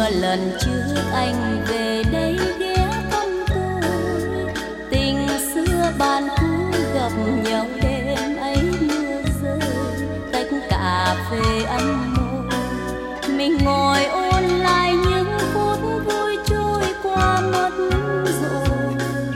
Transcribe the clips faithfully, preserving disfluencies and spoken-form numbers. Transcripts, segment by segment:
mưa lần trước anh về đây ghé thăm tôi, tình xưa ban cũ gặp nhau đêm ấy mưa rơi, tách cà phê ăn môi, mình ngồi ôn lại những phút vui trôi qua mất rồi.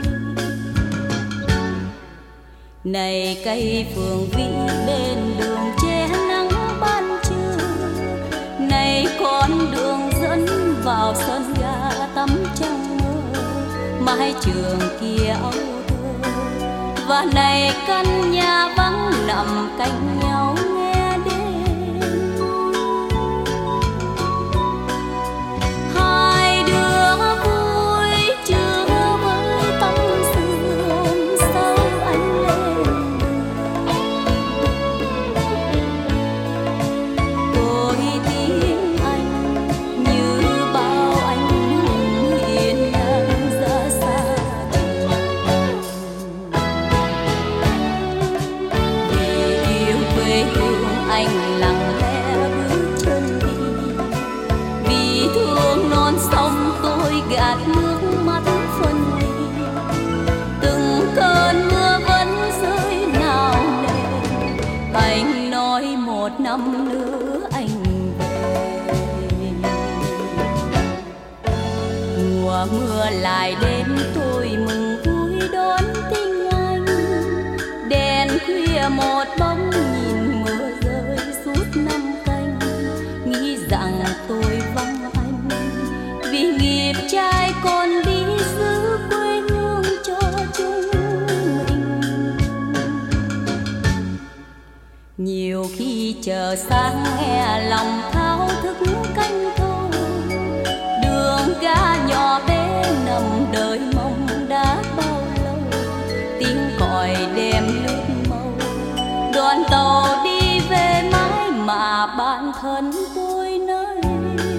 Này cây phượng vĩ bên đường che nắng ban trưa, này con đường dẫn vào sân ga tắm trăng mơ, mái trường kia âu thơ, và này căn nhà vắng nằm cạnh nhau nghe đêm. Hai đứa vui chưa với tâm sự hôm sau anh lên, tôi tin anh như bao anh hùng hiền ngang ra xa trường. Vì yêu quê hương anh lặng lẽ bước chân đi, vì thương non sông tôi gạt nước mắt phân ly. Từng cơn mưa vẫn rơi nào nề, anh nói một năm nữa anh về. Mùa mưa lại đến tôi mừng vui đón tình anh, đèn khuya một bóng nhìn mưa rơi suốt năm canh, nghĩ rằng tôi vắng anh vì nghiệp trai còn đi giữ quê hương cho chúng mình. Nhiều khi chờ sáng nghe lòng thao thức canh thâu, đường ga nhỏ bé nằm đợi mong đã bao lâu, tiếng còi đêm lướt màu, đoàn tàu đi về mãi mà bạn thân tôi nơi đâu.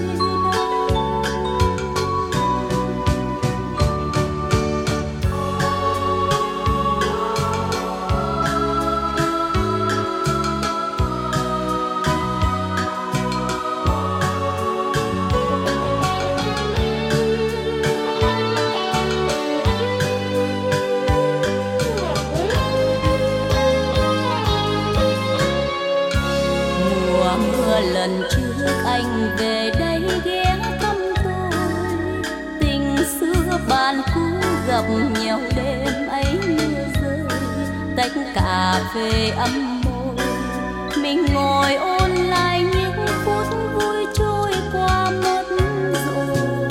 Mùa mưa lần trước anh về đây ghé thăm tôi, tình xưa ban cũ gặp nhau đêm ấy mưa rơi, tách cà phê ấm môi, mình ngồi ôn lại những phút vui trôi qua mất rồi.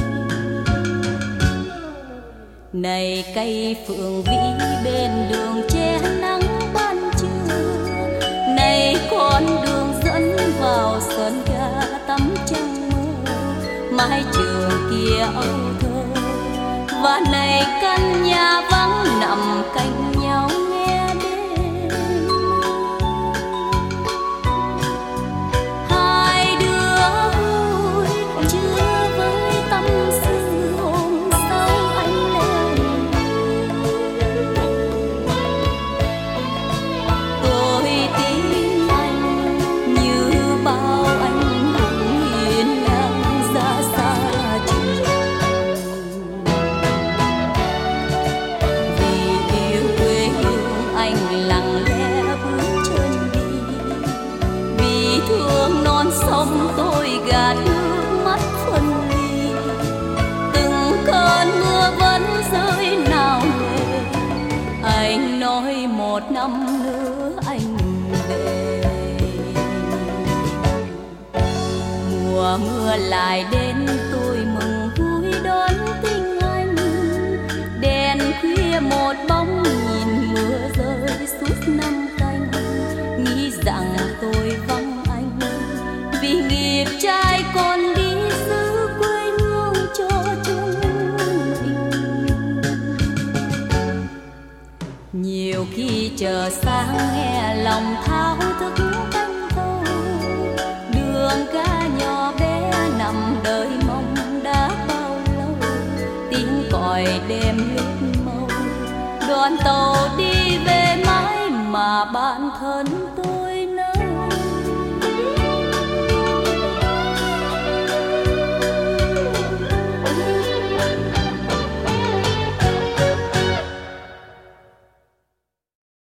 Này cây phượng vĩ bên đường che nắng ban trưa, này con đường dẫn vào sân ga tắm trăng mơ, mái trường kia âu thơ, và này căn nhà vắng nằm cạnh nhau nghe đêm. Hai đứa vui chưa với tâm sự hôm sau anh lên, tôi tin anh như bao anh hùng hiền ngang ra xa trường. Vì yêu quê hương anh lặng lẽ bước chân đi, vì thương non sông tôi gạt nước mắt phân ly. Từng cơn mưa vẫn rơi nào nề, anh nói một năm nữa anh về. Mùa mưa lại đến tôi mừng vui đón tình anh, đèn khuya một bóng nhìn mưa rơi suốt năm canh, nghĩ rằng tôi vắng anh vì nghiệp trai còn đi giữ quê hương cho chúng mình. Nhiều khi chờ sáng nghe lòng thao thức canh thâu, đường ga nhỏ bé nằm đợi mong đã bao lâu, tiếng còi đêm lướt màu, đoàn tàu đi về mãi mà bạn thân tôi